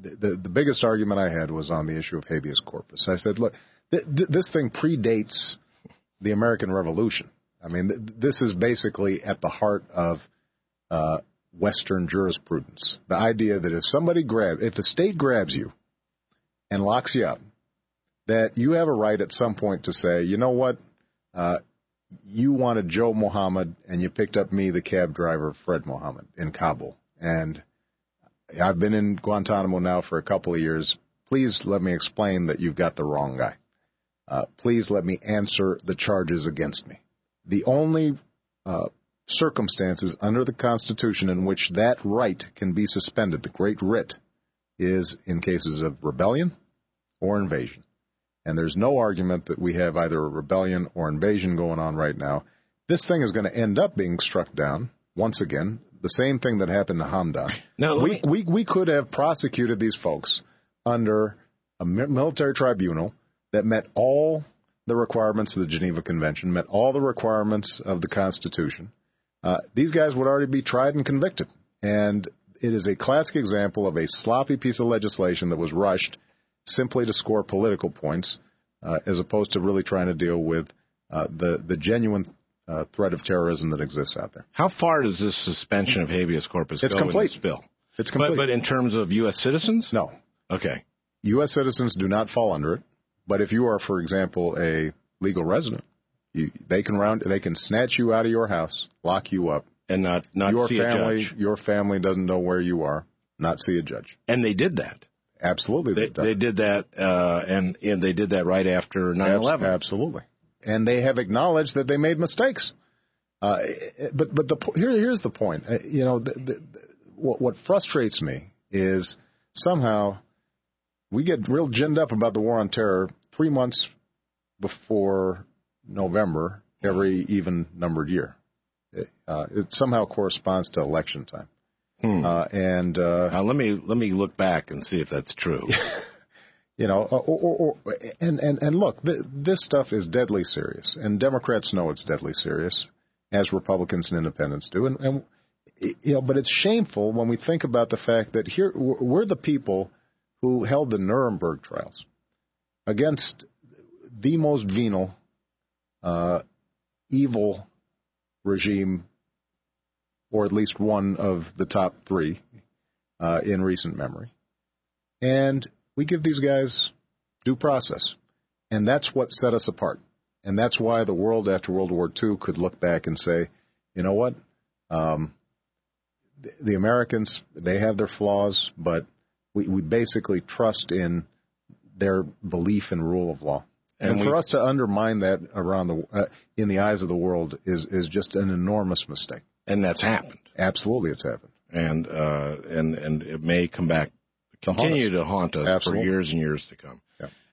the biggest argument I had was on the issue of habeas corpus. I said, look, this thing predates the American Revolution. I mean, this is basically at the heart of Western jurisprudence. The idea that if the state grabs you and locks you up, that you have a right at some point to say, you know what, you wanted Joe Mohammed and you picked up me, the cab driver, Fred Mohammed, in Kabul. And I've been in Guantanamo now for a couple of years. Please let me explain that you've got the wrong guy. Please let me answer the charges against me. The only circumstances under the Constitution in which that right can be suspended, the great writ, is in cases of rebellion or invasion. And there's no argument that we have either a rebellion or invasion going on right now. This thing is going to end up being struck down, once again, the same thing that happened to Hamdan. Now, we could have prosecuted these folks under a military tribunal that met all the requirements of the Geneva Convention, met all the requirements of the Constitution. These guys would already be tried and convicted. And it is a classic example of a sloppy piece of legislation that was rushed simply to score political points, as opposed to really trying to deal with the genuine threat of terrorism that exists out there. How far does this suspension of habeas corpus go in this bill? It's complete. But in terms of U.S. citizens? No. Okay. U.S. citizens do not fall under it. But if you are, for example, a legal resident, they can snatch you out of your house, lock you up, and not see a judge. Your family doesn't know where you are, not see a judge. And they did that. Absolutely, they did that, and they did that right after 9/11. Absolutely, and they have acknowledged that they made mistakes. But here's the point. What frustrates me is somehow we get real ginned up about the war on terror 3 months before November every even-numbered year. It somehow corresponds to election time. Now let me look back and see if that's true. And look, this stuff is deadly serious, and Democrats know it's deadly serious, as Republicans and Independents do. But it's shameful when we think about the fact that here we're the people who held the Nuremberg trials against the most venal, evil regime, or at least one of the top three in recent memory. And we give these guys due process. And that's what set us apart. And that's why the world after World War II could look back and say, you know what, the Americans, they have their flaws, but we basically trust in their belief in rule of law. And for us to undermine that around in the eyes of the world is just an enormous mistake. And that's happened. Absolutely, it's happened. And it may continue to haunt us for years and years to come.